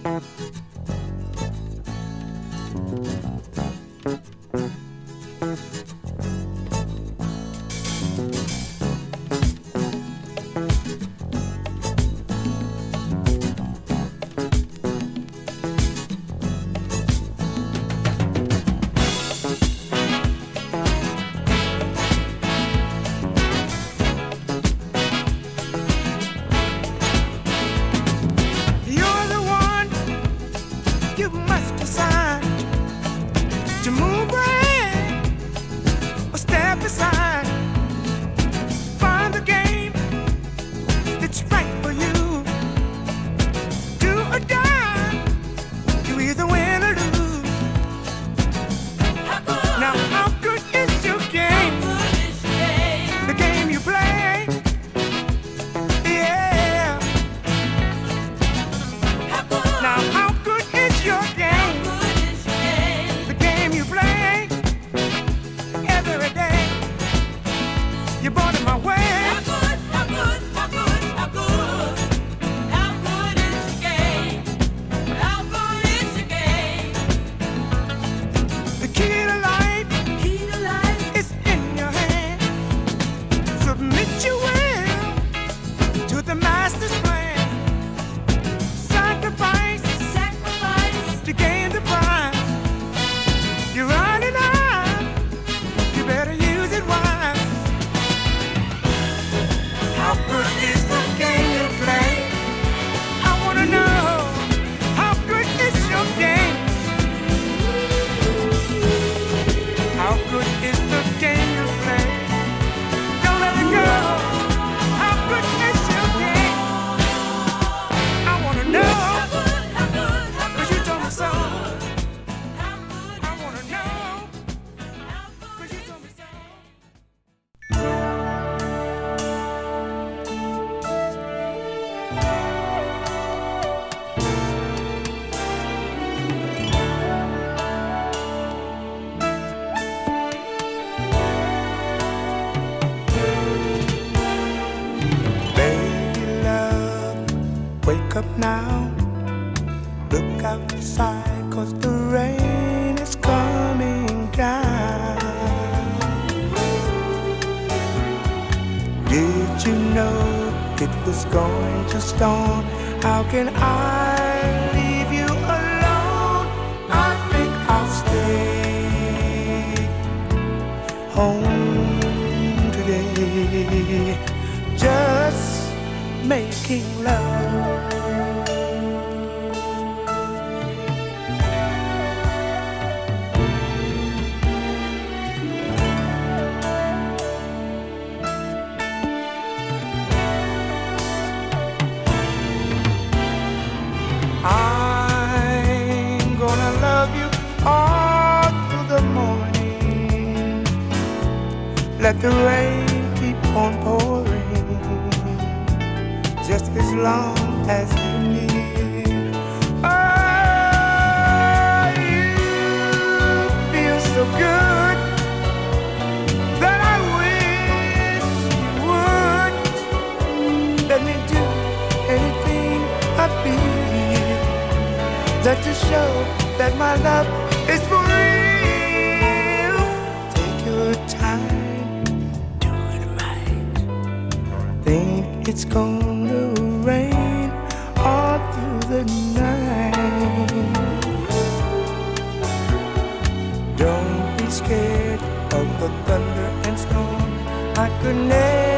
Let the rain keep on pouring, just as long as you need. Oh, you feel so good that I wish you would let me do anything I feel, just to show that my love is for real. Take your time, it's gonna rain all through the night. Don't be scared of the thunder and storm. I could never